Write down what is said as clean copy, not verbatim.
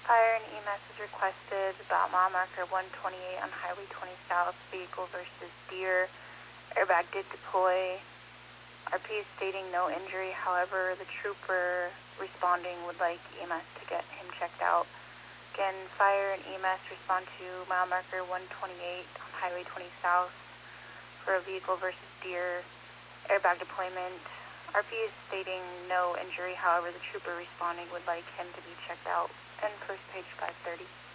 Fire and EMS is requested about mile marker 128 on Highway 20 South, vehicle versus deer. Airbag did deploy. RP is stating no injury, however, the trooper responding would like EMS to get him checked out. Again, fire and EMS respond to mile marker 128 on Highway 20 South for a vehicle versus deer. Airbag deployment. RP is stating no injury, however, the trooper responding would like him to be checked out. And first page 530.